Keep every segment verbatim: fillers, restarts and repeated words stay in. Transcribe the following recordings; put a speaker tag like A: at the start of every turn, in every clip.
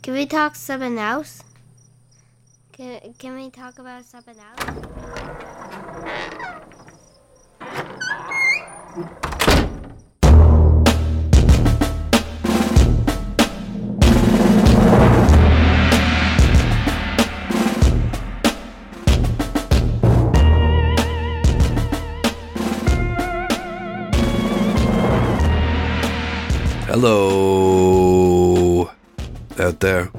A: Can we talk something else? Can, can we talk about something else?
B: Hello, out there.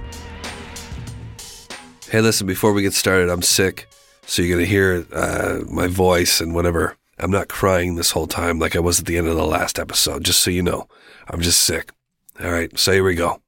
B: Hey, listen, before we get started, I'm sick, so you're going to hear uh, my voice and whatever. I'm not crying this whole time like I was at the end of the last episode, just so you know. I'm just sick. All right, so here we go.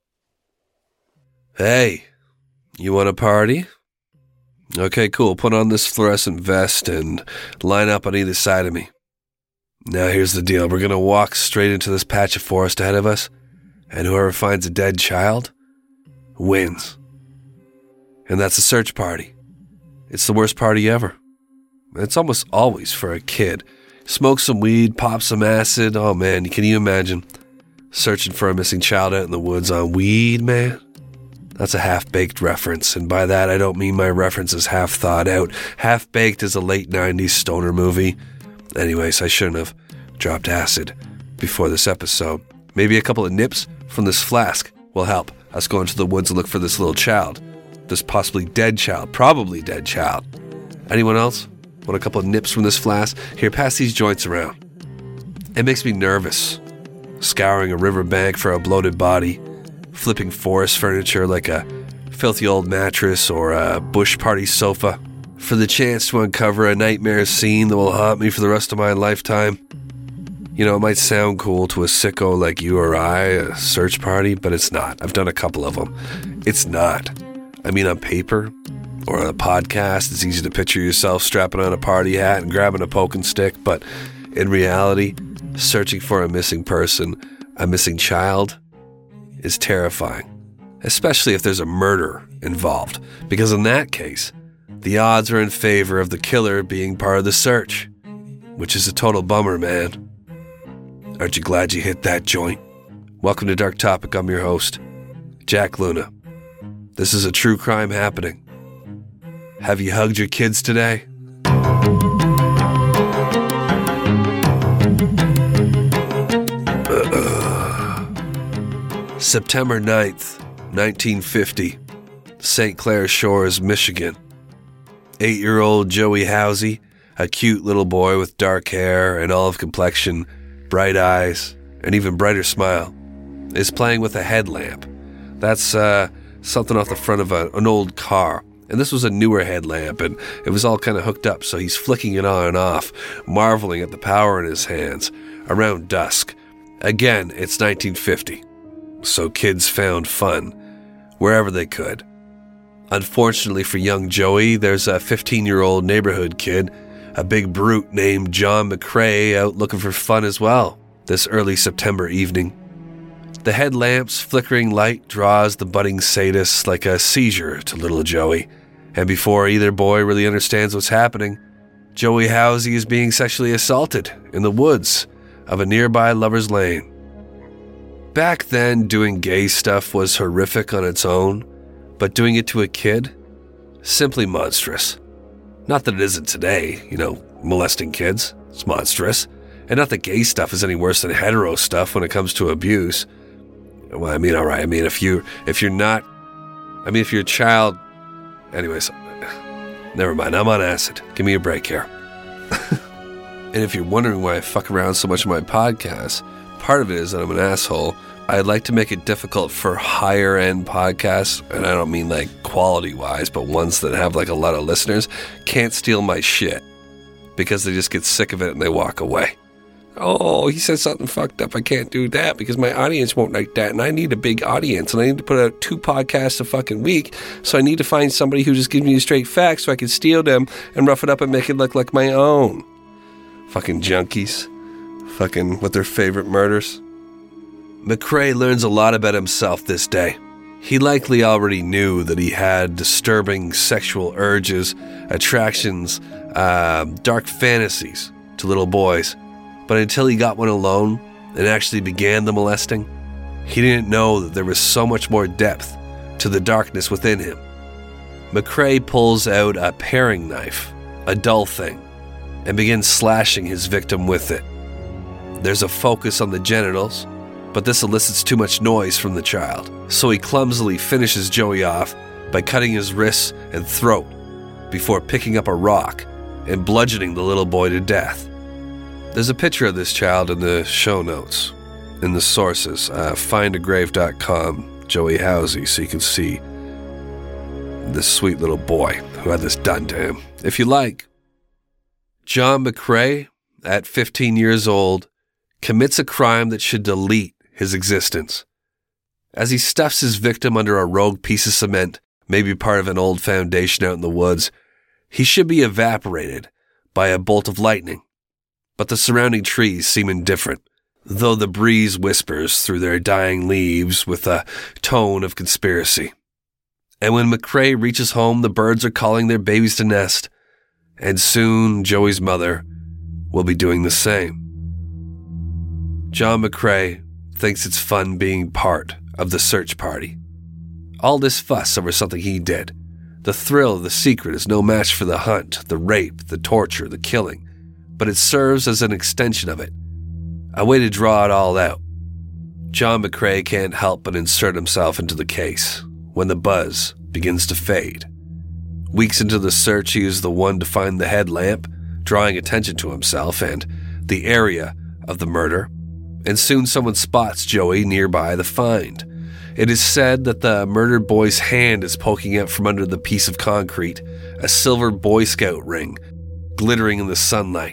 B: Hey, you want to party? Okay, cool. Put on this fluorescent vest and line up on either side of me. Now here's the deal. We're going to walk straight into this patch of forest ahead of us, and whoever finds a dead child wins. And that's a search party. It's the worst party ever. It's almost always for a kid. Smoke some weed, pop some acid. Oh man, can you imagine searching for a missing child out in the woods on weed, man? That's a half-baked reference, and by that I don't mean my reference is half thought out. Half-Baked is a late nineties stoner movie. Anyways, I shouldn't have dropped acid before this episode. Maybe a couple of nips from this flask will help us go into the woods and look for this little child. This possibly dead child. Probably dead child. Anyone else want a couple of nips from this flask? Here, pass these joints around. It makes me nervous. Scouring a riverbank for a bloated body. Flipping forest furniture like a filthy old mattress or a bush party sofa. For the chance to uncover a nightmare scene that will haunt me for the rest of my lifetime. You know, it might sound cool to a sicko like you or I, a search party, but it's not. I've done a couple of them. It's not. I mean, on paper or on a podcast, it's easy to picture yourself strapping on a party hat and grabbing a poking stick, but in reality, searching for a missing person, a missing child, is terrifying. Especially if there's a murder involved, because in that case, the odds are in favor of the killer being part of the search, which is a total bummer, man. Aren't you glad you hit that joint? Welcome to Dark Topic. I'm your host, Jack Luna. This is a true crime happening. Have you hugged your kids today? Uh-uh. September ninth, nineteen fifty, Saint Clair Shores, Michigan. Eight-year-old Joey Housey, a cute little boy with dark hair and olive complexion, bright eyes, and even brighter smile, is playing with a headlamp. That's uh, something off the front of a, an old car. And this was a newer headlamp, and it was all kind of hooked up, so he's flicking it on and off, marveling at the power in his hands, around dusk. Again, it's nineteen fifty, so kids found fun wherever they could. Unfortunately for young Joey, there's a fifteen-year-old neighborhood kid, a big brute named John McCrae, out looking for fun as well this early September evening. The headlamp's flickering light draws the budding sadist like a seizure to little Joey, and before either boy really understands what's happening, Joey Housey is being sexually assaulted in the woods of a nearby lover's lane. Back then, doing gay stuff was horrific on its own, but doing it to a kid? Simply monstrous. Not that it isn't today, you know, molesting kids. It's monstrous. And not that gay stuff is any worse than hetero stuff when it comes to abuse. Well, I mean, all right. I mean, if, you, if you're not... I mean, if you're a child... Anyways, never mind. I'm on acid. Give me a break here. And if you're wondering why I fuck around so much in my podcast, part of it is that I'm an asshole. I'd like to make it difficult for higher-end podcasts, and I don't mean like quality-wise, but ones that have like a lot of listeners, can't steal my shit because they just get sick of it and they walk away. Oh, he said something fucked up. I can't do that because my audience won't like that, and I need a big audience, and I need to put out two podcasts a fucking week, so I need to find somebody who just gives me straight facts so I can steal them and rough it up and make it look like my own. Fucking junkies. Fucking with their favorite murders. McCrae learns a lot about himself this day. He likely already knew that he had disturbing sexual urges, attractions, uh, dark fantasies to little boys. But until he got one alone and actually began the molesting, He didn't know that there was so much more depth to the darkness within him. McCrae pulls out a paring knife, a dull thing, and begins slashing his victim with it. There's a focus on the genitals, but this elicits too much noise from the child, so he clumsily finishes Joey off by cutting his wrists and throat before picking up a rock and bludgeoning the little boy to death. There's a picture of this child in the show notes, in the sources, uh, find a grave dot com, Joey Housey, so you can see this sweet little boy who had this done to him, if you like. John McCrae, at fifteen years old, commits a crime that should delete his existence. As he stuffs his victim under a rogue piece of cement, maybe part of an old foundation out in the woods, he should be evaporated by a bolt of lightning. But the surrounding trees seem indifferent, though the breeze whispers through their dying leaves with a tone of conspiracy. And when McCrae reaches home, the birds are calling their babies to nest, and soon Joey's mother will be doing the same. John McCrae thinks it's fun being part of the search party. All this fuss over something he did. The thrill of the secret is no match for the hunt, the rape, the torture, the killing, but it serves as an extension of it, a way to draw it all out. John McCrae can't help but insert himself into the case when the buzz begins to fade. Weeks into the search, he is the one to find the headlamp, drawing attention to himself and the area of the murder, and soon someone spots Joey nearby the find. It is said that the murdered boy's hand is poking out from under the piece of concrete, a silver Boy Scout ring glittering in the sunlight.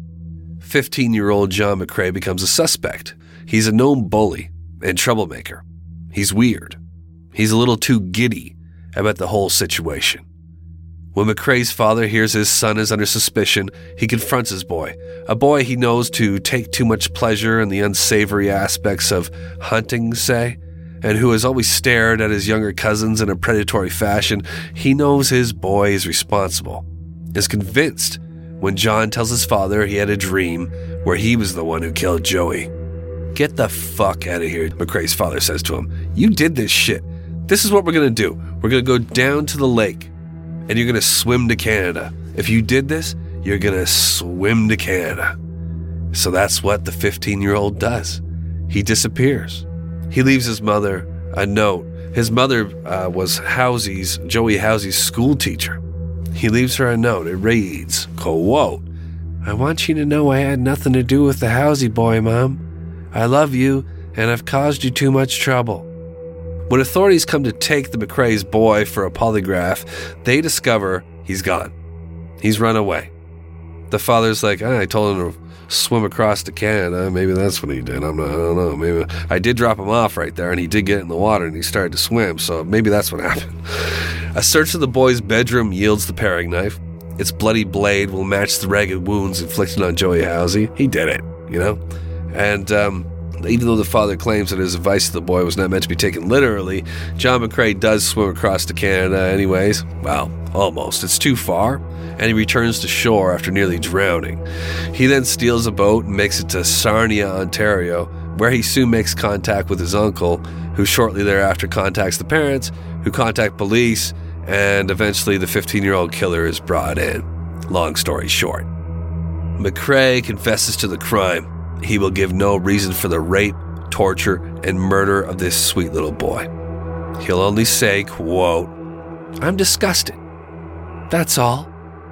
B: fifteen-year-old John McCrae becomes a suspect. He's a known bully and troublemaker. He's weird. He's a little too giddy about the whole situation. When McCrae's father hears his son is under suspicion, he confronts his boy, a boy he knows to take too much pleasure in the unsavory aspects of hunting, say, and who has always stared at his younger cousins in a predatory fashion. He knows his boy is responsible, is convinced when John tells his father he had a dream where he was the one who killed Joey. "Get the fuck out of here," McCrae's father says to him. "You did this shit. This is what we're going to do. We're going to go down to the lake, and you're going to swim to Canada. If you did this, you're going to swim to Canada." So that's what the fifteen-year-old does. He disappears. He leaves his mother a note. His mother uh, was Housey's, Joey Housey's school teacher. He leaves her a note. It reads, quote, "I want you to know I had nothing to do with the Housey boy, Mom. I love you, and I've caused you too much trouble." When authorities come to take the McCrae's boy for a polygraph, they discover he's gone. He's run away. The father's like, oh, I told him to swim across to Canada. Maybe that's what he did. I'm not, I don't know. Maybe I did drop him off right there, and he did get in the water, and he started to swim, so maybe that's what happened. A search of the boy's bedroom yields the paring knife. Its bloody blade will match the ragged wounds inflicted on Joey Housey. He did it, you know? And, um... even though the father claims that his advice to the boy was not meant to be taken literally, John McCrae does swim across to Canada anyways. Well, almost. It's too far, and he returns to shore after nearly drowning. He then steals a boat and makes it to Sarnia, Ontario, where he soon makes contact with his uncle, who shortly thereafter contacts the parents, who contact police, and eventually the fifteen-year-old killer is brought in. Long story short, McCrae confesses to the crime. He will give no reason for the rape, torture, and murder of this sweet little boy. He'll only say, quote, "I'm disgusted. That's all."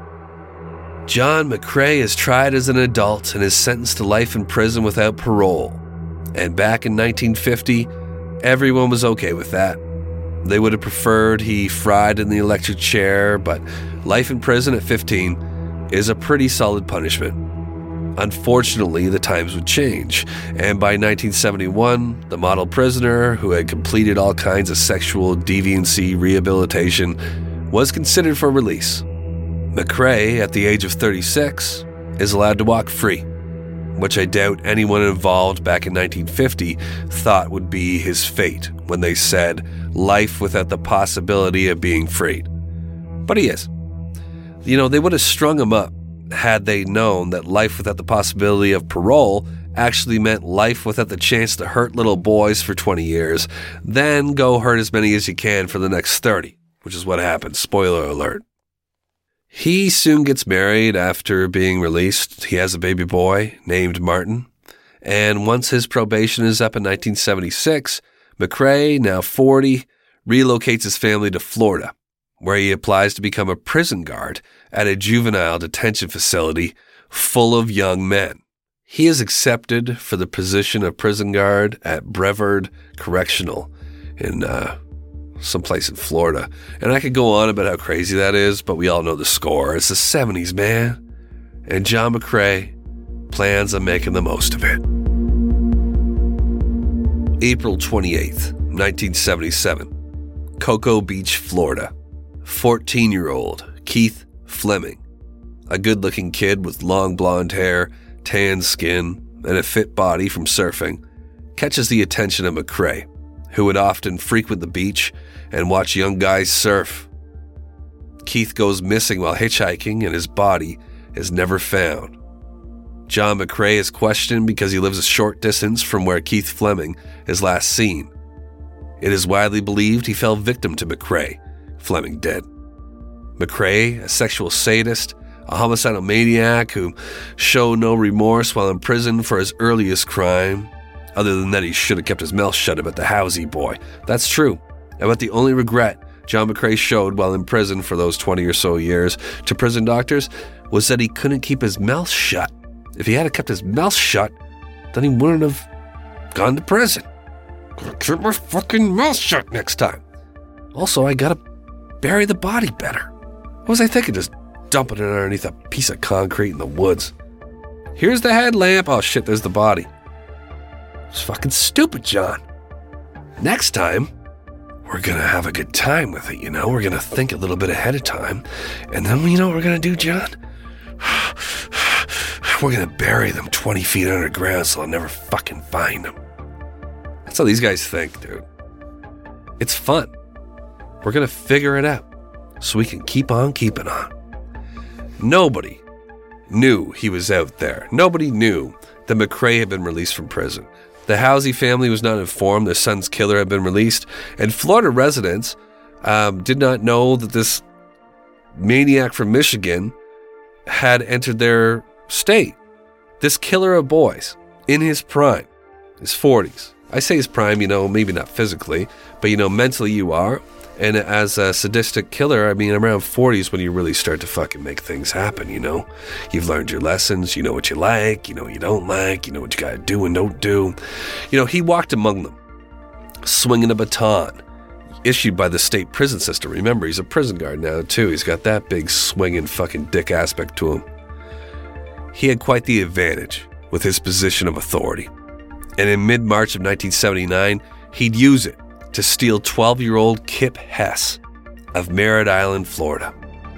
B: John McCrae is tried as an adult and is sentenced to life in prison without parole. And back in nineteen fifty, everyone was okay with that. They would have preferred he fried in the electric chair, but life in prison at fifteen is a pretty solid punishment. Unfortunately, the times would change, and by nineteen seventy-one, the model prisoner, who had completed all kinds of sexual deviancy rehabilitation, was considered for release. McCrae, at the age of thirty-six, is allowed to walk free, which I doubt anyone involved back in nineteen fifty thought would be his fate when they said life without the possibility of being freed. But he is. You know, they would have strung him up had they known that life without the possibility of parole actually meant life without the chance to hurt little boys for twenty years, then go hurt as many as you can for the next thirty, which is what happened. Spoiler alert. He soon gets married after being released. He has a baby boy named Martin. And once his probation is up in nineteen seventy-six, McCrae, now forty, relocates his family to Florida, where he applies to become a prison guard at a juvenile detention facility full of young men. He is accepted for the position of prison guard at Brevard Correctional in uh, someplace in Florida. And I could go on about how crazy that is, but we all know the score. It's the seventies, man. And John McCrae plans on making the most of it. April twenty-eighth, nineteen seventy-seven. Cocoa Beach, Florida. fourteen-year-old Keith Fleming, a good-looking kid with long blonde hair, tan skin, and a fit body from surfing, catches the attention of McCrae, who would often frequent the beach and watch young guys surf. Keith goes missing while hitchhiking, and his body is never found. John McCrae is questioned because he lives a short distance from where Keith Fleming is last seen. It is widely believed he fell victim to McCrae, Fleming dead. McCrae, a sexual sadist, a homicidal maniac who showed no remorse while in prison for his earliest crime, other than that he should have kept his mouth shut about the Housey boy. That's true. About the only regret John McCrae showed while in prison for those twenty or so years to prison doctors was that he couldn't keep his mouth shut. If he had kept his mouth shut, then he wouldn't have gone to prison. Keep my fucking mouth shut next time. Also, I gotta bury the body better. What was I thinking, just dumping it underneath a piece of concrete in the woods? Here's the headlamp. Oh shit, there's the body. It's fucking stupid, John. Next time, we're gonna have a good time with it, you know? We're gonna think a little bit ahead of time. And then, you know what we're gonna do, John? We're gonna bury them twenty feet underground so I'll never fucking find them. That's how these guys think, dude. It's fun. We're gonna figure it out so we can keep on keeping on. Nobody knew he was out there. Nobody knew that McCrae had been released from prison. The Housey family was not informed their son's killer had been released, and Florida residents um, did not know that this maniac from Michigan had entered their state. This killer of boys, in his prime, his forties. I say his prime, you know, maybe not physically, but, you know, mentally you are. And as a sadistic killer, I mean, around forties when you really start to fucking make things happen, you know? You've learned your lessons, you know what you like, you know what you don't like, you know what you gotta do and don't do. You know, he walked among them, swinging a baton, issued by the state prison system. Remember, he's a prison guard now, too. He's got that big swinging fucking dick aspect to him. He had quite the advantage with his position of authority. And in mid-March of nineteen seventy-nine, he'd use it to steal twelve-year-old Kip Hess of Merritt Island, Florida.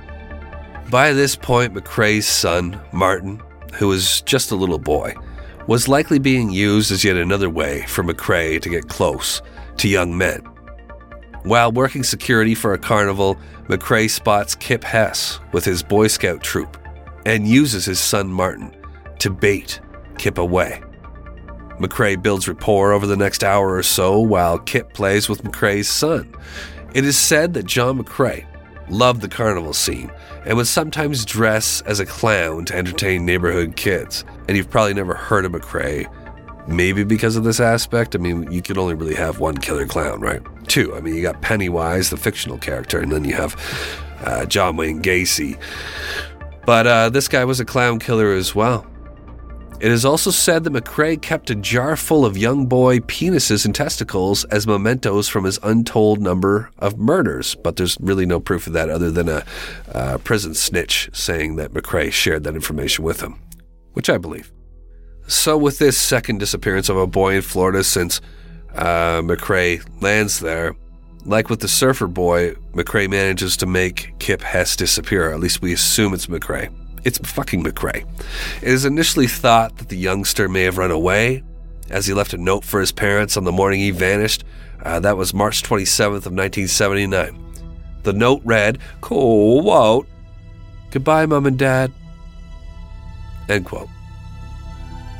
B: By this point, McCrae's son, Martin, who was just a little boy, was likely being used as yet another way for McCrae to get close to young men. While working security for a carnival, McCrae spots Kip Hess with his Boy Scout troop and uses his son Martin to bait Kip away. McCrae builds rapport over the next hour or so while Kip plays with McCrae's son. It is said that John McCrae loved the carnival scene and would sometimes dress as a clown to entertain neighborhood kids. And you've probably never heard of McCrae, maybe because of this aspect. I mean, you could only really have one killer clown, right? Two. I mean, you got Pennywise, the fictional character, and then you have uh, John Wayne Gacy. But uh, this guy was a clown killer as well. It is also said that McCrae kept a jar full of young boy penises and testicles as mementos from his untold number of murders, but there's really no proof of that other than a, a prison snitch saying that McCrae shared that information with him, which I believe. So with this second disappearance of a boy in Florida since uh, McCrae lands there, like with the surfer boy, McCrae manages to make Kip Hess disappear, or at least we assume it's McCrae. It's fucking McCrae. It is initially thought that the youngster may have run away, as he left a note for his parents on the morning he vanished. Uh, that was March twenty-seventh of nineteen seventy-nine. The note read, quote, "Goodbye, Mom and Dad." End quote.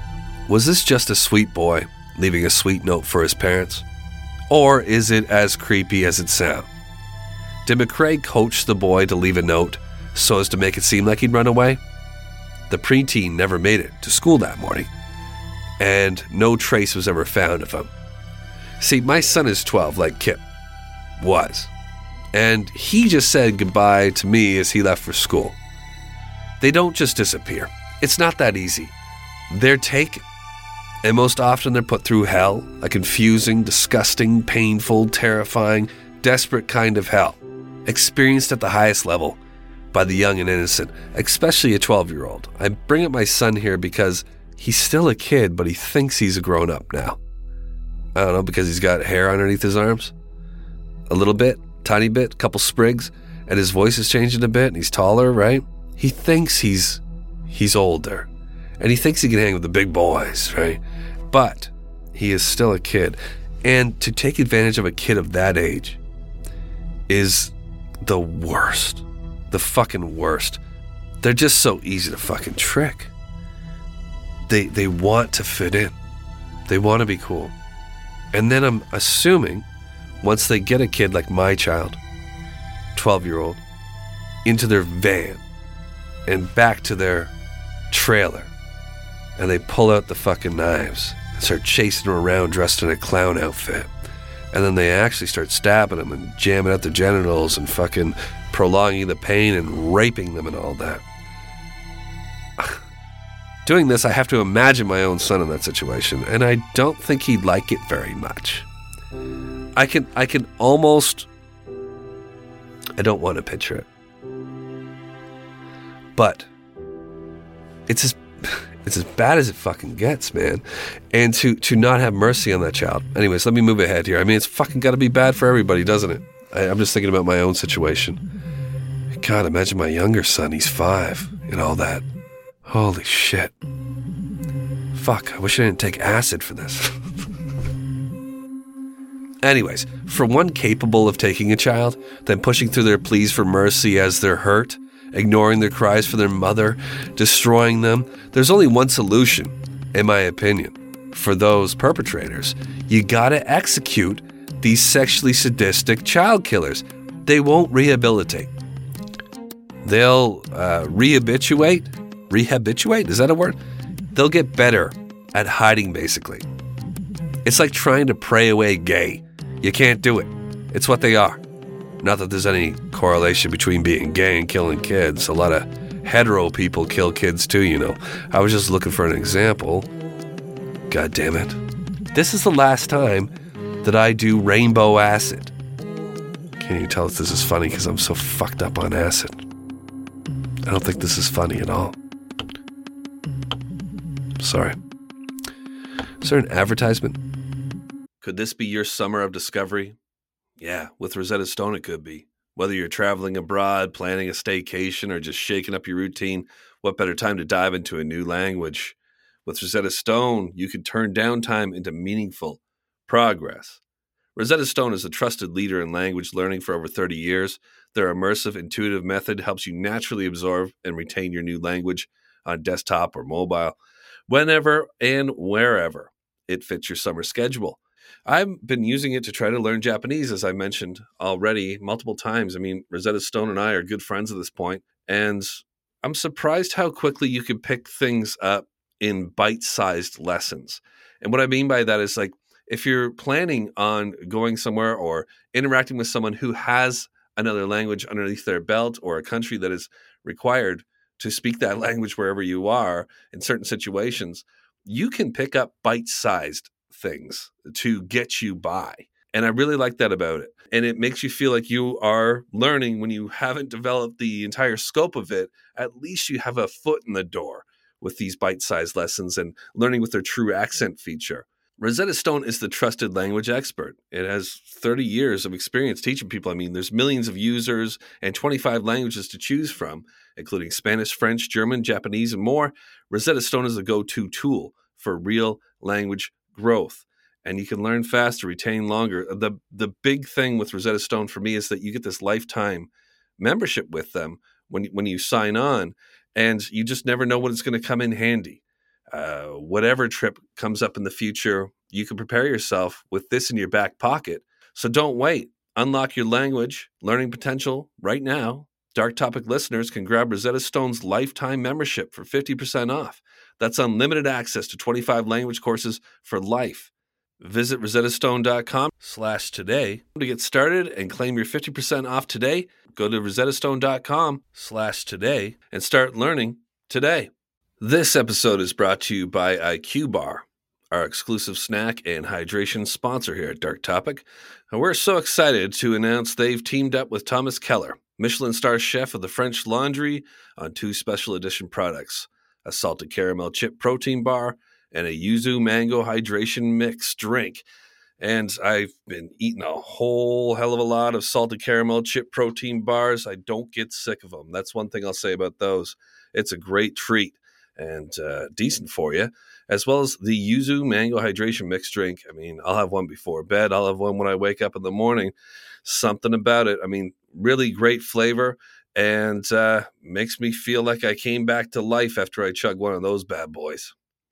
B: Was this just a sweet boy leaving a sweet note for his parents? Or is it as creepy as it sounds? Did McRae coach the boy to leave a note so as to make it seem like he'd run away? The preteen never made it to school that morning, and no trace was ever found of him. See, my son is twelve, like Kip was, and he just said goodbye to me as he left for school. They don't just disappear. It's not that easy. They're taken, and most often they're put through hell, a confusing, disgusting, painful, terrifying, desperate kind of hell, experienced at the highest level by the young and innocent, especially a twelve-year-old. I bring up my son here because he's still a kid, but he thinks he's a grown-up now. I don't know, because he's got hair underneath his arms? A little bit, tiny bit, couple sprigs, and his voice is changing a bit, and he's taller, right? He thinks he's he's older, and he thinks he can hang with the big boys, right? But he is still a kid, and to take advantage of a kid of that age is the worst. The fucking worst. They're just so easy to fucking trick. They they want to fit in. They want to be cool. And then I'm assuming once they get a kid like my child, twelve-year-old, into their van and back to their trailer, and they pull out the fucking knives and start chasing them around dressed in a clown outfit. And then they actually start stabbing them and jamming out their genitals and fucking prolonging the pain and raping them and all that. Doing this, I have to imagine my own son in that situation, and I don't think he'd like it very much. I can, I can almost... I don't want to picture it. But it's as, it's as bad as it fucking gets, man. And to, to not have mercy on that child. Anyways, let me move ahead here. I mean, it's fucking got to be bad for everybody, doesn't it? I, I'm just thinking about my own situation. God, imagine my younger son. He's five and all that. Holy shit. Fuck, I wish I didn't take acid for this. Anyways, for one capable of taking a child, then pushing through their pleas for mercy as they're hurt, ignoring their cries for their mother, destroying them, there's only one solution, in my opinion. For those perpetrators, you gotta execute these sexually sadistic child killers. They won't rehabilitate. They'll uh, rehabilitate? Rehabilitate? Is that a word? They'll get better at hiding, basically. It's like trying to pray away gay. You can't do it. It's what they are. Not that there's any correlation between being gay and killing kids. A lot of hetero people kill kids too, you know. I was just looking for an example. God damn it. This is the last time that I do rainbow acid. Can't you tell if this is funny because I'm so fucked up on acid? I don't think this is funny at all. Sorry. Is there an advertisement? Could this be your summer of discovery? Yeah, with Rosetta Stone it could be. Whether you're traveling abroad, planning a staycation, or just shaking up your routine, what better time to dive into a new language? With Rosetta Stone, you can turn downtime into meaningful progress. Rosetta Stone is a trusted leader in language learning for over thirty years. Their immersive, intuitive method helps you naturally absorb and retain your new language on desktop or mobile, whenever and wherever it fits your summer schedule. I've been using it to try to learn Japanese, as I mentioned already multiple times. I mean, Rosetta Stone and I are good friends at this point, and I'm surprised how quickly you can pick things up in bite-sized lessons. And what I mean by that is, like, if you're planning on going somewhere or interacting with someone who has another language underneath their belt, or a country that is required to speak that language wherever you are in certain situations, you can pick up bite-sized things to get you by. And I really like that about it. And it makes you feel like you are learning when you haven't developed the entire scope of it. At least you have a foot in the door with these bite-sized lessons and learning with their true accent feature. Rosetta Stone is the trusted language expert. It has thirty years of experience teaching people. I mean, there's millions of users and twenty-five languages to choose from, including Spanish, French, German, Japanese, and more. Rosetta Stone is a go-to tool for real language growth, and you can learn faster, retain longer. The the big thing with Rosetta Stone for me is that you get this lifetime membership with them when when you sign on, and you just never know when it's going to come in handy. Uh, whatever trip comes up in the future, you can prepare yourself with this in your back pocket. So don't wait. Unlock your language learning potential right now. Dark Topic listeners can grab Rosetta Stone's lifetime membership for fifty percent off. That's unlimited access to twenty-five language courses for life. Visit rosettastone.com slash today to get started and claim your fifty percent off today. Go to rosettastone.com slash today and start learning today. This episode is brought to you by I Q Bar, our exclusive snack and hydration sponsor here at Dark Topic. And we're so excited to announce they've teamed up with Thomas Keller, Michelin star chef of the French Laundry, on two special edition products, a salted caramel chip protein bar and a yuzu mango hydration mix drink. And I've been eating a whole hell of a lot of salted caramel chip protein bars. I don't get sick of them. That's one thing I'll say about those. It's a great treat and uh, decent for you, as well as the yuzu mango hydration mix drink. I mean, I'll have one before bed. I'll have one when I wake up in the morning. Something about it. I mean, really great flavor and uh, makes me feel like I came back to life after I chug one of those bad boys.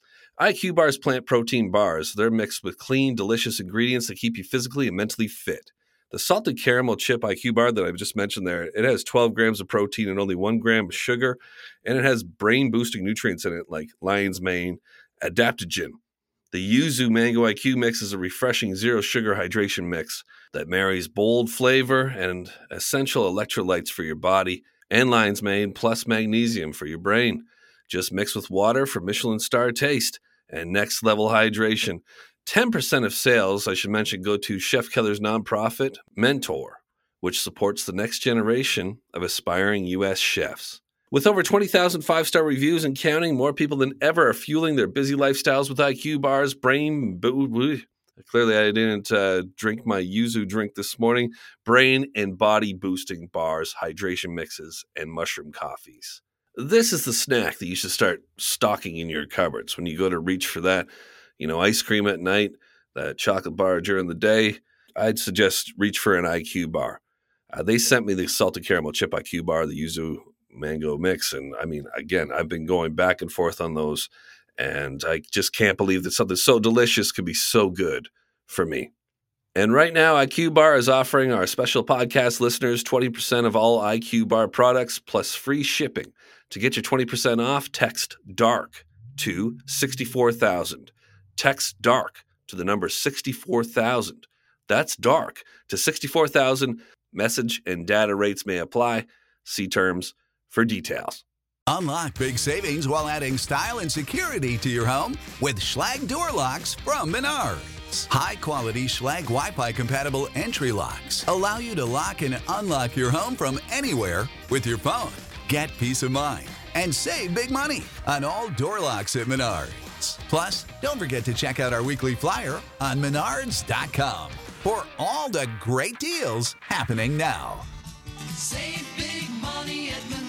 B: I Q Bar's plant protein bars. They're mixed with clean, delicious ingredients that keep you physically and mentally fit. The salted caramel chip I Q Bar that I've just mentioned there, it has twelve grams of protein and only one gram of sugar, and it has brain-boosting nutrients in it like lion's mane, adaptogen. The Yuzu Mango I Q Mix is a refreshing zero-sugar hydration mix that marries bold flavor and essential electrolytes for your body, and lion's mane plus magnesium for your brain. Just mix with water for Michelin star taste and next-level hydration. ten percent of sales, I should mention, go to Chef Keller's nonprofit, Mentor, which supports the next generation of aspiring U S chefs. With over twenty thousand five-star reviews and counting, more people than ever are fueling their busy lifestyles with I Q Bars, brain... Bo- Clearly, I didn't uh, drink my yuzu drink this morning. Brain and body-boosting bars, hydration mixes, and mushroom coffees. This is the snack that you should start stocking in your cupboards when you go to reach for that. You know, ice cream at night, that chocolate bar during the day. I'd suggest reach for an I Q Bar. Uh, they sent me the salted caramel chip I Q Bar, the yuzu mango mix. And I mean, again, I've been going back and forth on those. And I just can't believe that something so delicious could be so good for me. And right now, I Q Bar is offering our special podcast listeners twenty percent of all I Q Bar products plus free shipping. To get your twenty percent off, text DARK to sixty-four thousand. Text DARK to the number sixty-four thousand. That's DARK to sixty-four thousand. Message and data rates may apply. See terms for details.
C: Unlock big savings while adding style and security to your home with Schlage door locks from Menards. High-quality Schlage Wi-Fi compatible entry locks allow you to lock and unlock your home from anywhere with your phone. Get peace of mind and save big money on all door locks at Menards. Plus, don't forget to check out our weekly flyer on menards dot com for all the great deals happening now.
D: Save big money at Menards.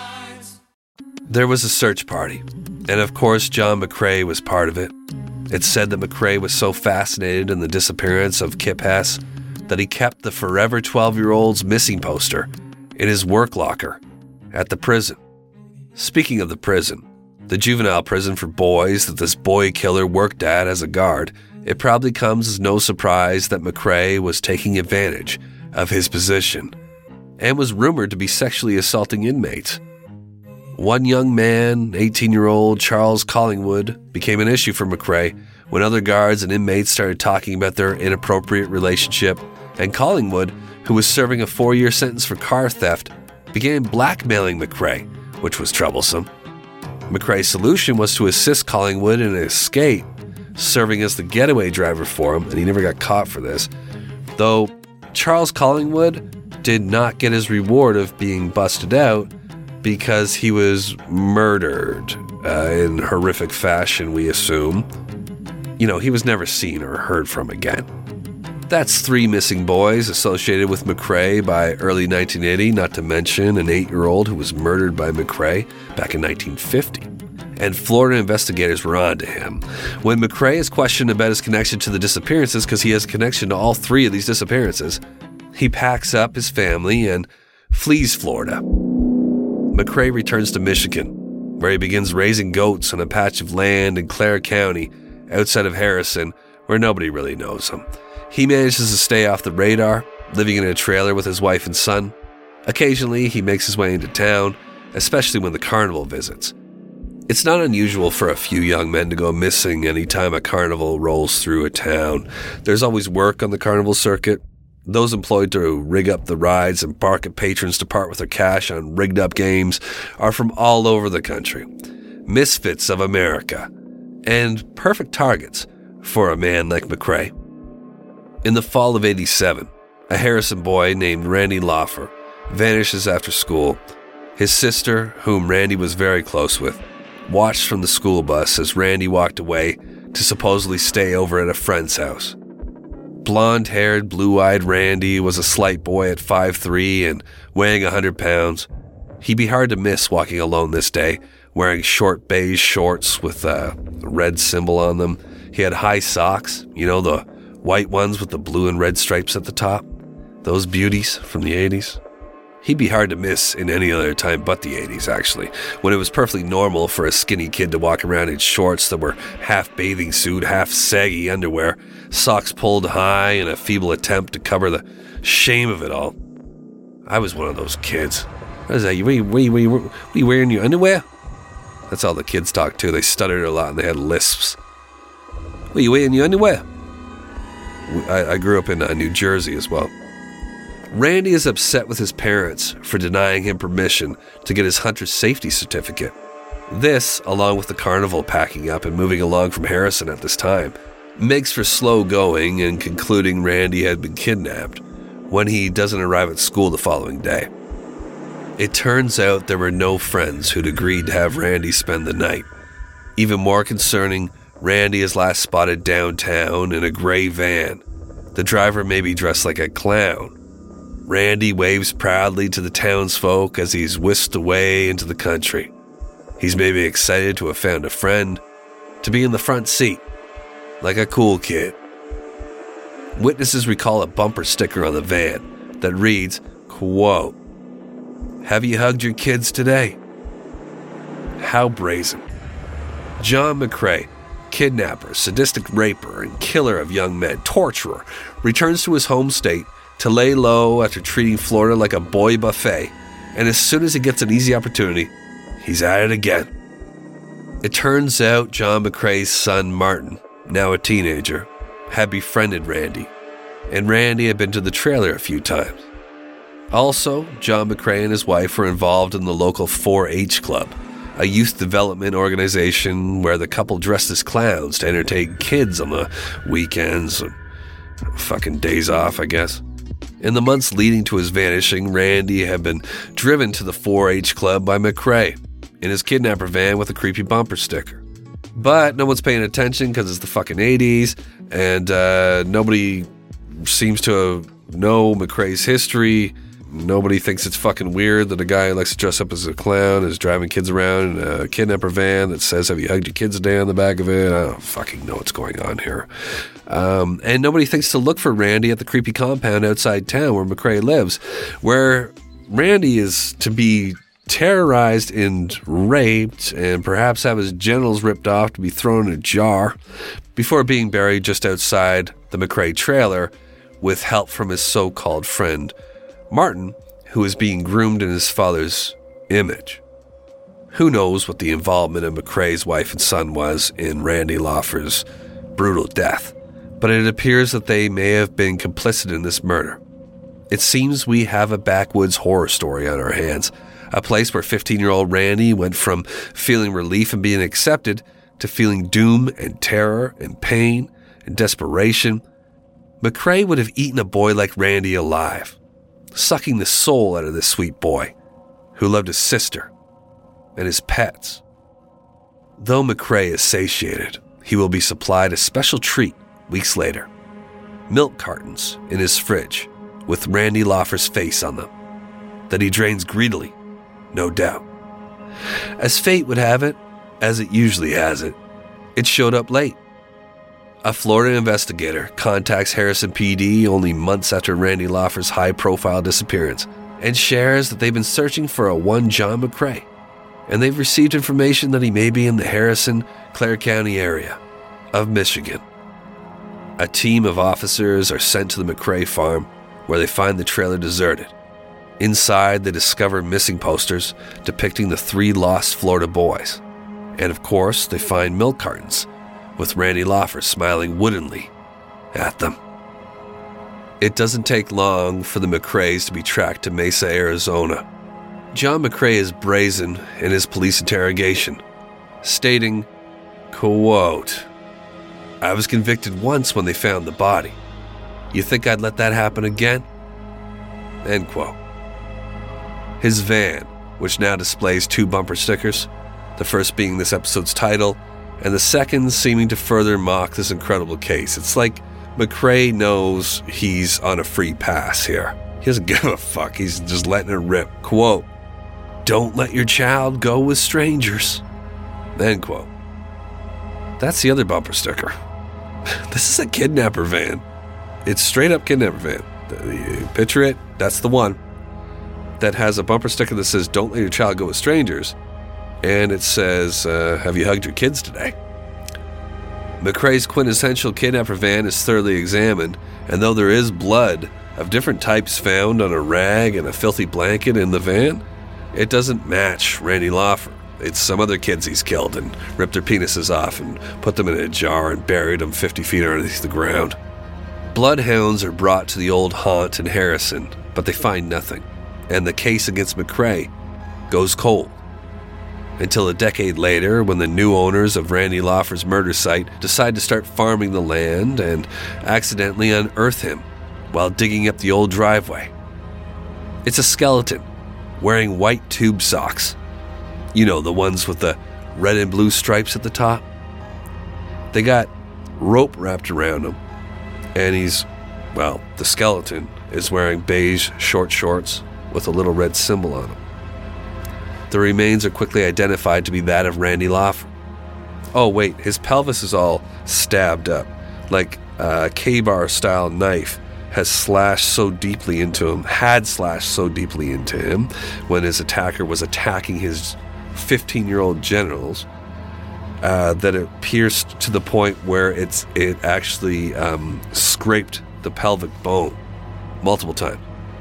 B: There was a search party, and of course John McCrae was part of it. It's said that McCrae was so fascinated in the disappearance of Kip Hess that he kept the Forever twelve-year-old's missing poster in his work locker at the prison. Speaking of the prison, the juvenile prison for boys that this boy killer worked at as a guard, it probably comes as no surprise that McCrae was taking advantage of his position and was rumored to be sexually assaulting inmates. One young man, eighteen-year-old Charles Collingwood, became an issue for McCrae when other guards and inmates started talking about their inappropriate relationship, and Collingwood, who was serving a four-year sentence for car theft, began blackmailing McCrae, which was troublesome. McCrae's solution was to assist Collingwood in an escape, serving as the getaway driver for him, and he never got caught for this. Though Charles Collingwood did not get his reward of being busted out because he was murdered uh, in horrific fashion, we assume. You know, he was never seen or heard from again. That's three missing boys associated with McCrae by early nineteen eighty, not to mention an eight-year-old who was murdered by McCrae back in nineteen fifty. And Florida investigators were on to him. When McCrae is questioned about his connection to the disappearances, because he has a connection to all three of these disappearances, he packs up his family and flees Florida. McCrae returns to Michigan, where he begins raising goats on a patch of land in Clare County, outside of Harrison, where nobody really knows him. He manages to stay off the radar, living in a trailer with his wife and son. Occasionally, he makes his way into town, especially when the carnival visits. It's not unusual for a few young men to go missing any time a carnival rolls through a town. There's always work on the carnival circuit. Those employed to rig up the rides and bark at patrons to part with their cash on rigged-up games are from all over the country. Misfits of America, and perfect targets for a man like McCrae. In the fall of eighty-seven, a Harrison boy named Randy Lawfer vanishes after school. His sister, whom Randy was very close with, watched from the school bus as Randy walked away to supposedly stay over at a friend's house. Blonde-haired, blue-eyed Randy was a slight boy at five foot three and weighing one hundred pounds. He'd be hard to miss walking alone this day, wearing short beige shorts with a red symbol on them. He had high socks, you know, the white ones with the blue and red stripes at the top. Those beauties from the eighties. He'd be hard to miss in any other time but the eighties, actually, when it was perfectly normal for a skinny kid to walk around in shorts that were half bathing suit, half saggy underwear, socks pulled high in a feeble attempt to cover the shame of it all. I was one of those kids. What is that? You, what, are you, what, are you, what are you wearing your underwear? That's all the kids talked to. They stuttered a lot and they had lisps. What are you wearing your underwear? I, I grew up in uh, New Jersey as well. Randy is upset with his parents for denying him permission to get his hunter's safety certificate. This, along with the carnival packing up and moving along from Harrison at this time, makes for slow going and concluding Randy had been kidnapped when he doesn't arrive at school the following day. It turns out there were no friends who'd agreed to have Randy spend the night. Even more concerning, Randy is last spotted downtown in a gray van. The driver may be dressed like a clown. Randy waves proudly to the townsfolk as he's whisked away into the country. He's maybe excited to have found a friend, to be in the front seat, like a cool kid. Witnesses recall a bumper sticker on the van that reads, quote, "Have you hugged your kids today?" How brazen. John McCrae, kidnapper, sadistic raper, and killer of young men, torturer, returns to his home state to lay low after treating Florida like a boy buffet, and as soon as he gets an easy opportunity, he's at it again. It turns out John McCrae's son Martin, now a teenager, had befriended Randy, and Randy had been to the trailer a few times. Also, John McCrae and his wife were involved in the local four H Club, a youth development organization where the couple dressed as clowns to entertain kids on the weekends, fucking days off, I guess. In the months leading to his vanishing, Randy had been driven to the four H Club by McCrae in his kidnapper van with a creepy bumper sticker. But no one's paying attention because it's the fucking eighties, and uh, nobody seems to know McCrae's history. Nobody thinks it's fucking weird that a guy who likes to dress up as a clown is driving kids around in a kidnapper van that says, "Have you hugged your kids today?" on the back of it. I don't fucking know what's going on here. Um, and nobody thinks to look for Randy at the creepy compound outside town where McCrae lives, where Randy is to be terrorized and raped and perhaps have his genitals ripped off to be thrown in a jar before being buried just outside the McCrae trailer with help from his so-called friend Martin, who is being groomed in his father's image. Who knows what the involvement of McCrae's wife and son was in Randy Lawfer's brutal death, but it appears that they may have been complicit in this murder. It seems we have a backwoods horror story on our hands, a place where fifteen-year-old Randy went from feeling relief and being accepted to feeling doom and terror and pain and desperation. McCrae would have eaten a boy like Randy alive, sucking the soul out of this sweet boy who loved his sister and his pets. Though McCrae is satiated, he will be supplied a special treat weeks later. Milk cartons in his fridge with Randy Lawfer's face on them that he drains greedily, no doubt. As fate would have it, as it usually has it, it showed up late. A Florida investigator contacts Harrison P D only months after Randy Lawfer's high-profile disappearance and shares that they've been searching for a one John McCrae and they've received information that he may be in the Harrison, Clare County area of Michigan. A team of officers are sent to the McCrae farm, where they find the trailer deserted. Inside, they discover missing posters depicting the three lost Florida boys. And of course, they find milk cartons, with Randy Loffer smiling woodenly at them. It doesn't take long for the McCraes to be tracked to Mesa, Arizona. John McCrae is brazen in his police interrogation, stating, quote, "I was convicted once when they found the body. You think I'd let that happen again?" End quote. His van, which now displays two bumper stickers, the first being this episode's title, and the second seeming to further mock this incredible case. It's like McCrae knows he's on a free pass here. He doesn't give a fuck. He's just letting it rip. Quote, "Don't let your child go with strangers." End quote. That's the other bumper sticker. This is a kidnapper van. It's straight up kidnapper van. You picture it? That's the one that has a bumper sticker that says, "Don't let your child go with strangers." And it says, uh, "Have you hugged your kids today?" McCrae's quintessential kidnapper van is thoroughly examined, and though there is blood of different types found on a rag and a filthy blanket in the van, it doesn't match Randy Loffer. It's some other kids he's killed and ripped their penises off and put them in a jar and buried them fifty feet underneath the ground. Bloodhounds are brought to the old haunt in Harrison, but they find nothing, and the case against McCrae goes cold. Until a decade later, when the new owners of Randy Loffer's murder site decide to start farming the land and accidentally unearth him while digging up the old driveway. It's a skeleton wearing white tube socks. You know, the ones with the red and blue stripes at the top. They got rope wrapped around him, and he's, well, the skeleton is wearing beige short shorts with a little red symbol on them. The remains are quickly identified to be that of Randy Loffer. Oh wait, his pelvis is all stabbed up, like a K-bar style knife has slashed so deeply into him, had slashed so deeply into him when his attacker was attacking his fifteen-year-old genitals, uh, that it pierced to the point where it's it actually um, scraped the pelvic bone multiple times.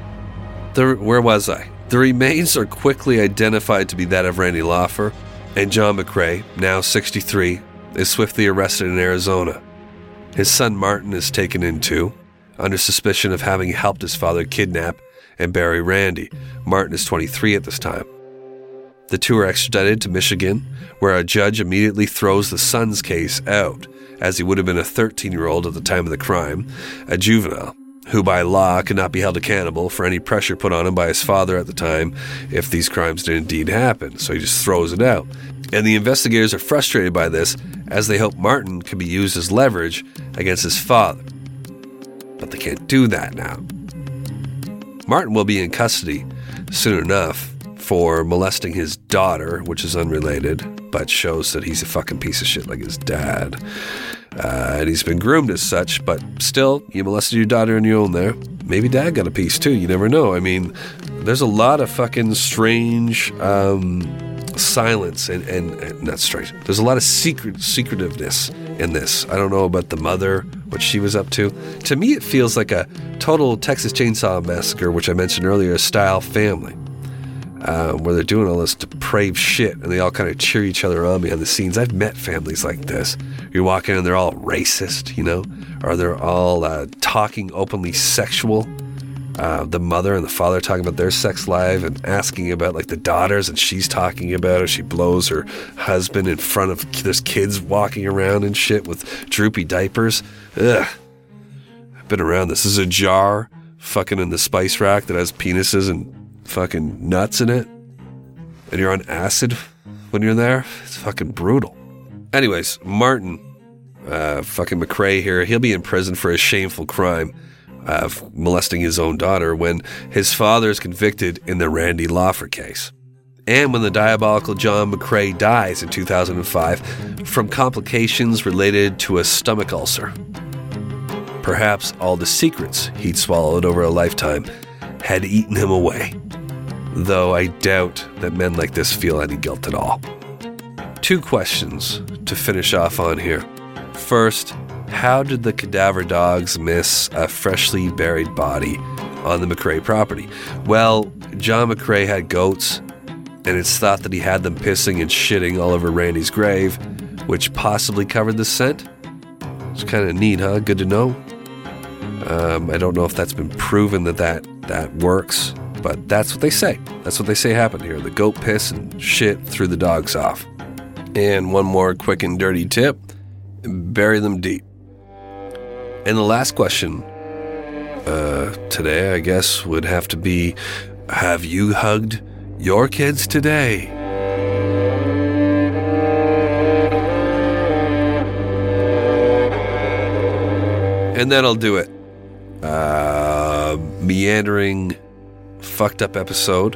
B: The, where was I? The remains are quickly identified to be that of Randy Loffer, and John McCrae, now sixty-three, is swiftly arrested in Arizona. His son Martin is taken in too, under suspicion of having helped his father kidnap and bury Randy. Martin is twenty-three at this time. The two are extradited to Michigan, where a judge immediately throws the son's case out, as he would have been a thirteen-year-old at the time of the crime, a juvenile, who by law could not be held accountable for any pressure put on him by his father at the time if these crimes did indeed happen, so he just throws it out. And the investigators are frustrated by this, as they hope Martin can be used as leverage against his father. But they can't do that now. Martin will be in custody soon enough for molesting his daughter, which is unrelated, but shows that he's a fucking piece of shit like his dad. Uh, and he's been groomed as such, but still, you molested your daughter and you own there. Maybe dad got a piece too, you never know. I mean, there's a lot of fucking strange um, silence and, and, and not strange. There's a lot of secret secretiveness in this. I don't know about the mother, what she was up to. To me, it feels like a total Texas Chainsaw Massacre, which I mentioned earlier, style family. Uh, where they're doing all this depraved shit and they all kind of cheer each other on behind the scenes. I've met families like this. You're walking and they're all racist, you know, or they're all uh, talking openly sexual. Uh, the mother and the father talking about their sex life and asking about like the daughters, and she's talking about how she blows her husband in front of there's kids walking around and shit with droopy diapers. Ugh. I've been around this. This is a jar fucking in the spice rack that has penises and fucking nuts in it, and you're on acid when you're there. It's fucking brutal. Anyways, Martin, uh, fucking McCrae here, he'll be in prison for his shameful crime of molesting his own daughter when his father is convicted in the Randy Loffer case, and when the diabolical John McCrae dies in two thousand five from complications related to a stomach ulcer. Perhaps all the secrets he'd swallowed over a lifetime had eaten him away. though I doubt that men like this feel any guilt at all. Two questions to finish off on here. First, how did the cadaver dogs miss a freshly buried body on the McRae property? Well, John McRae had goats, and it's thought that he had them pissing and shitting all over Randy's grave, which possibly covered the scent. It's kind of neat, huh? Good to know. Um, I don't know if that's been proven that, that that works, but that's what they say. That's what they say happened here. The goat piss and shit threw the dogs off. And one more quick and dirty tip, bury them deep. And the last question uh, today, I guess, would have to be, have you hugged your kids today? And that'll do it. Uh, meandering, fucked up episode,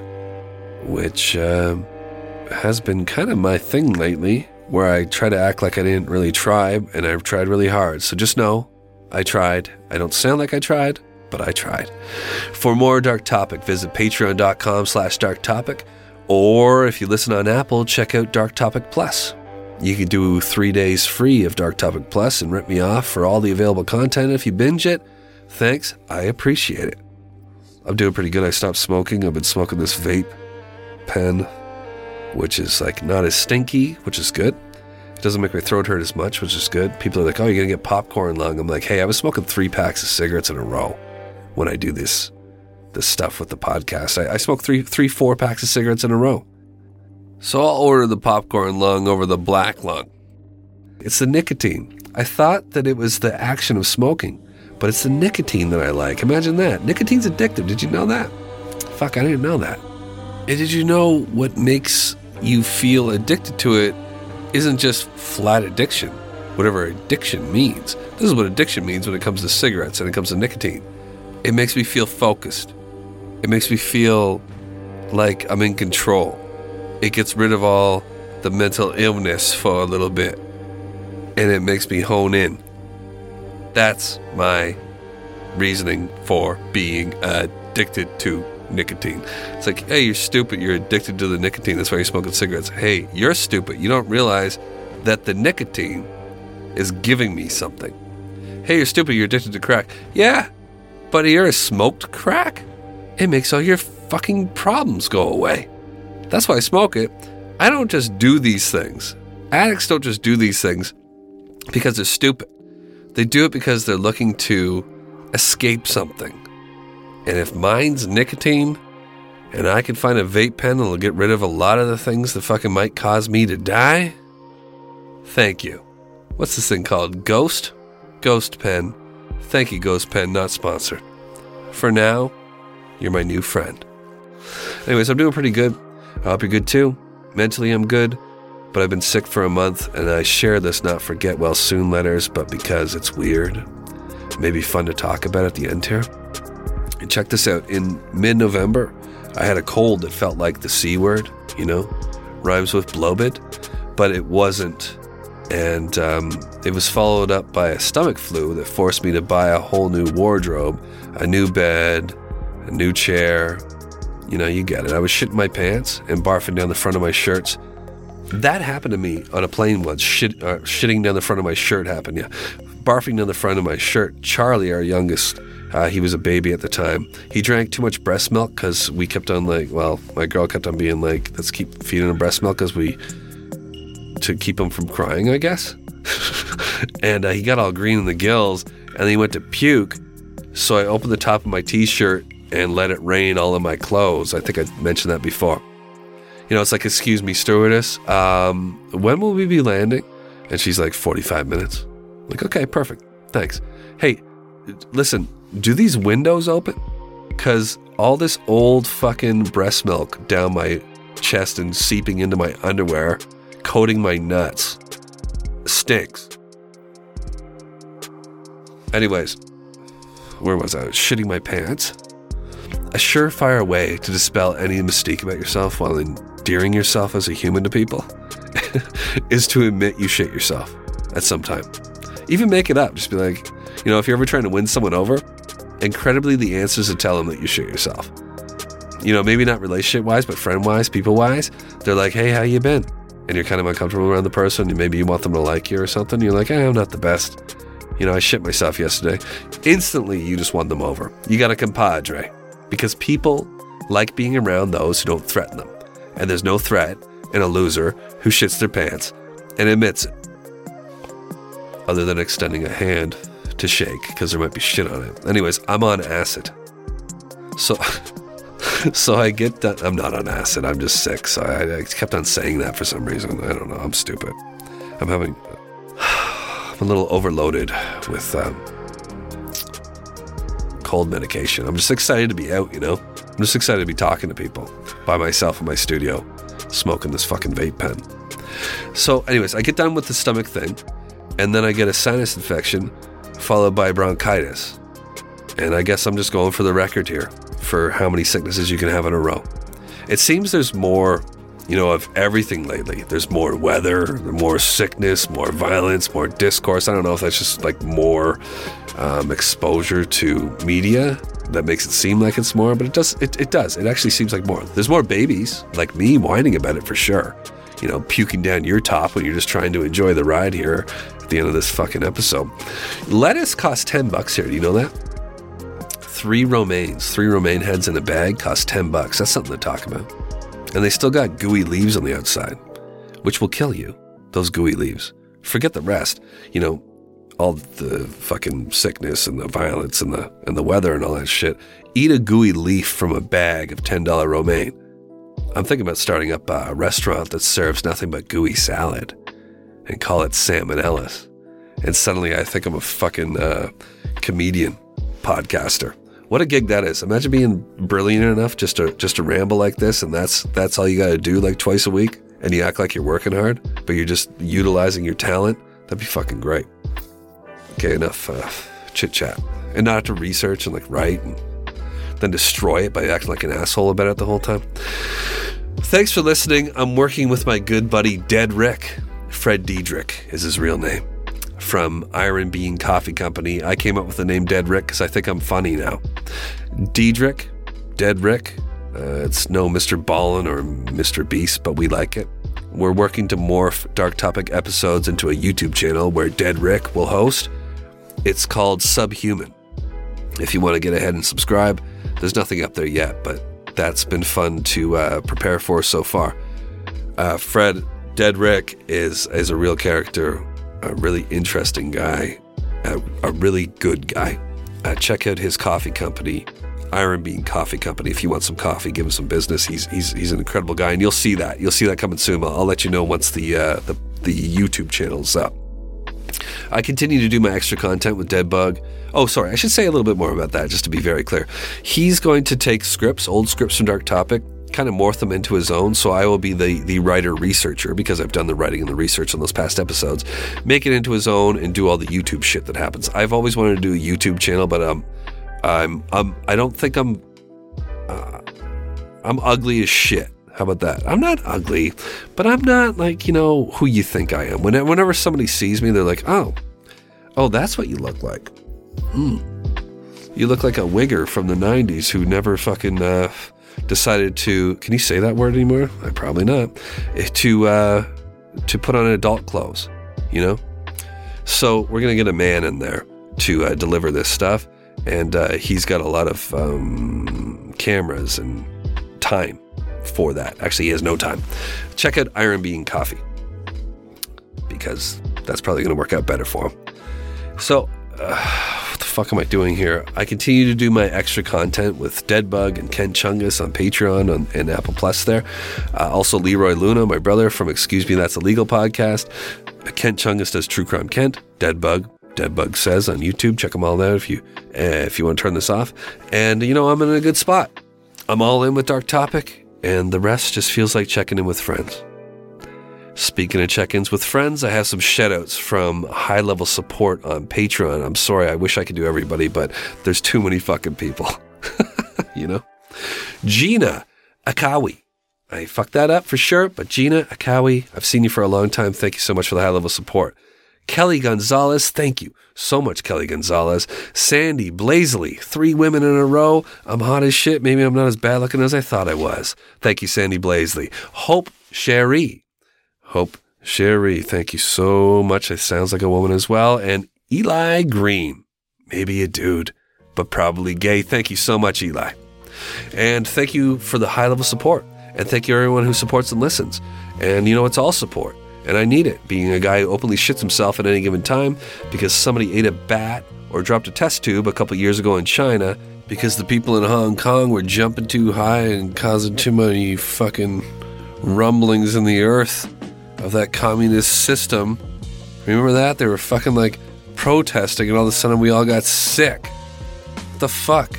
B: which uh, has been kind of my thing lately, where I try to act like I didn't really try, and I've tried really hard. So just know, I tried. I don't sound like I tried, but I tried. For more Dark Topic, visit patreon.com slash Dark Topic, or if you listen on Apple, check out Dark Topic Plus. You can do three days free of Dark Topic Plus and rip me off for all the available content. If you binge it, thanks. I appreciate it. I'm doing pretty good. I stopped smoking. I've been smoking this vape pen, which is like not as stinky, which is good. It doesn't make my throat hurt as much, which is good. People are like, oh, you're going to get popcorn lung. I'm like, hey, I was smoking three packs of cigarettes in a row when I do this this stuff with the podcast. I, I smoke three, three, four packs of cigarettes in a row. So I'll order the popcorn lung over the black lung. It's the nicotine. I thought that it was the action of smoking, but it's the nicotine that I like. Imagine that. Nicotine's addictive. Did you know that? Fuck, I didn't know that. And did you know what makes you feel addicted to it isn't just flat addiction, whatever addiction means. This is what addiction means when it comes to cigarettes and it comes to nicotine. It makes me feel focused. It makes me feel like I'm in control. It gets rid of all the mental illness for a little bit, and it makes me hone in. That's my reasoning for being addicted to nicotine. It's like, hey, you're stupid. You're addicted to the nicotine. That's why you're smoking cigarettes. Hey, you're stupid. You don't realize that the nicotine is giving me something. Hey, you're stupid. You're addicted to crack. Yeah, but you're a smoked crack. It makes all your fucking problems go away. That's why I smoke it. I don't just do these things. Addicts don't just do these things because they're stupid. They do it because they're looking to escape something. And if mine's nicotine, and I can find a vape pen that'll get rid of a lot of the things that fucking might cause me to die, thank you. What's this thing called? Ghost? Ghost pen. Thank you, Ghost pen, not sponsored. For now, you're my new friend. Anyways, I'm doing pretty good. I hope you're good too. Mentally, I'm good, but I've been sick for a month, and I share this not for get well soon letters, but because it's weird. It may be fun to talk about at the end here. And check this out. In mid-November, I had a cold that felt like the C word, you know, rhymes with blowbit, but it wasn't. And um, it was followed up by a stomach flu that forced me to buy a whole new wardrobe, a new bed, a new chair. You know, you get it. I was shitting my pants and barfing down the front of my shirts. That happened to me on a plane once. Shit, uh, shitting down the front of my shirt happened, yeah. Barfing down the front of my shirt. Charlie, our youngest, uh, he was a baby at the time. He drank too much breast milk because we kept on like, well, my girl kept on being like, let's keep feeding him breast milk because we, to keep him from crying, I guess. And uh, he got all green in the gills and then he went to puke. So I opened the top of my t-shirt and let it rain all in my clothes. I think I mentioned that before. You know, it's like, excuse me, stewardess, um, when will we be landing? And she's like, forty-five minutes. I'm like, okay, perfect. Thanks. Hey, listen, do these windows open? Because all this old fucking breast milk down my chest and seeping into my underwear, coating my nuts, stinks. Anyways, where was I? Shitting my pants. A surefire way to dispel any mystique about yourself while endearing yourself as a human to people is to admit you shit yourself at some time. Even make it up. Just be like, you know, if you're ever trying to win someone over, incredibly the answer is to tell them that you shit yourself. you know, maybe not relationship-wise, but friend-wise, people-wise, they're like, hey, how you been? And you're kind of uncomfortable around the person, and maybe you want them to like you or something. You're like, hey, I'm not the best. You know, I shit myself yesterday. Instantly, you just won them over. You got a compadre. Because people like being around those who don't threaten them. And there's no threat in a loser who shits their pants and admits it. Other than extending a hand to shake, because there might be shit on it. Anyways, I'm on acid. So... So I get that. I'm not on acid. I'm just sick. So I, I kept on saying that for some reason. I don't know. I'm stupid. I'm having... I'm a little overloaded with um, cold medication. I'm just excited to be out, you know? I'm just excited to be talking to people by myself in my studio, smoking this fucking vape pen. So anyways, I get done with the stomach thing, and then I get a sinus infection followed by bronchitis. And I guess I'm just going for the record here for how many sicknesses you can have in a row. It seems there's more, you know, of everything lately. There's more weather, more sickness, more violence, more discourse. I don't know if that's just like more um, exposure to media that makes it seem like it's more, but it does. It, it does. It actually seems like more. There's more babies like me whining about it for sure. You know, puking down your top when you're just trying to enjoy the ride here at the end of this fucking episode. Lettuce costs ten bucks here. Do you know that? Three romaines, three romaine heads in a bag cost ten bucks. That's something to talk about. And they still got gooey leaves on the outside, which will kill you, those gooey leaves. Forget the rest. You know, all the fucking sickness and the violence and the and the weather and all that shit. Eat a gooey leaf from a bag of ten dollar romaine. I'm thinking about starting up a restaurant that serves nothing but gooey salad and call it Sam and Ellis. And suddenly I think I'm a fucking uh, comedian podcaster. What a gig that is. Imagine being brilliant enough just to just to ramble like this, and that's that's all you got to do like twice a week, and you act like you're working hard, but you're just utilizing your talent. That'd be fucking great. Okay, enough uh, chit-chat. And not have to research and like write and then destroy it by acting like an asshole about it the whole time. Thanks for listening. I'm working with my good buddy Dead Rick. Fred Diedrich is his real name. From Iron Bean Coffee Company. I came up with the name Dead Rick because I think I'm funny now. Diedrich, Dead Rick. Uh, it's no Mister Ballin or Mister Beast, but we like it. We're working to morph Dark Topic episodes into a YouTube channel where Dead Rick will host. It's called Subhuman. If you want to get ahead and subscribe, there's nothing up there yet, but that's been fun to uh, prepare for so far. Uh, Fred, Dead Rick is, is a real character. A really interesting guy, a, a really good guy. Uh, check out his coffee company, Iron Bean Coffee Company. If you want some coffee, give him some business. He's he's he's an incredible guy, and you'll see that. You'll see that coming soon. I'll, I'll let you know once the uh, the the YouTube channel's up. I continue to do my extra content with Deadbug. Oh, sorry, I should say a little bit more about that, just to be very clear. He's going to take scripts, old scripts from Dark Topic, kind of morph them into his own, so I will be the the writer-researcher, because I've done the writing and the research on those past episodes, make it into his own and do all the YouTube shit that happens. I've always wanted to do a YouTube channel, but um, I'm, I'm, I don't think I'm, uh, I'm ugly as shit. How about that? I'm not ugly, but I'm not like, you know, who you think I am. When, whenever somebody sees me, they're like, oh, oh, that's what you look like. Hmm. You look like a wigger from the nineties who never fucking, uh, decided to, can you say that word anymore? I probably not. To uh, to put on adult clothes, you know? So we're going to get a man in there to uh, deliver this stuff. And uh, he's got a lot of um, cameras and time for that. Actually, he has no time. Check out Iron Bean Coffee, because that's probably going to work out better for him. So, uh, what the fuck am I doing here? I continue to do my extra content with Deadbug and Kent Chungus on Patreon on, and Apple Plus there. Uh, also, Leroy Luna, my brother from Excuse Me, That's Illegal podcast. Uh, Kent Chungus does True Crime Kent. Deadbug, Deadbug Says on YouTube. Check them all out if you uh, if you want to turn this off. And, you know, I'm in a good spot. I'm all in with Dark Topic, and the rest just feels like checking in with friends. Speaking of check-ins with friends, I have some shout-outs from high-level support on Patreon. I'm sorry, I wish I could do everybody, but there's too many fucking people. You know? Gina Akawi. I fucked that up for sure, but Gina Akawi, I've seen you for a long time. Thank you so much for the high-level support. Kelly Gonzalez, thank you so much, Kelly Gonzalez. Sandy Blazely, three women in a row. I'm hot as shit. Maybe I'm not as bad looking as I thought I was. Thank you, Sandy Blazely. Hope Sherry. Hope Sherry, thank you so much. It sounds like a woman as well. And Eli Green, maybe a dude, but probably gay. Thank you so much, Eli. And thank you for the high level support. And thank you everyone who supports and listens. And you know, it's all support. And I need it, being a guy who openly shits himself at any given time because somebody ate a bat or dropped a test tube a couple years ago in China because the people in Hong Kong were jumping too high and causing too many fucking rumblings in the earth of that communist system. Remember that? They were fucking like protesting and all of a sudden we all got sick. What the fuck?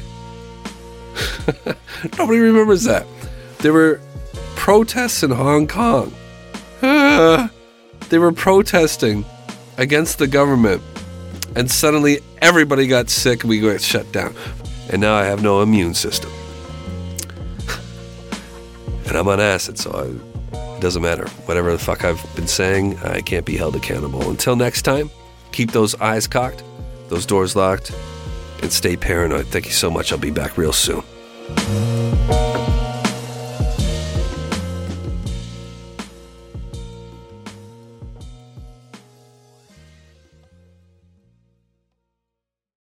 B: Nobody remembers that. There were protests in Hong Kong. Ah, they were protesting against the government and suddenly everybody got sick and we got shut down. And now I have no immune system. And I'm on acid, so I, it doesn't matter. Whatever the fuck I've been saying, I can't be held accountable. Until next time, keep those eyes cocked, those doors locked, and stay paranoid. Thank you so much. I'll be back real soon.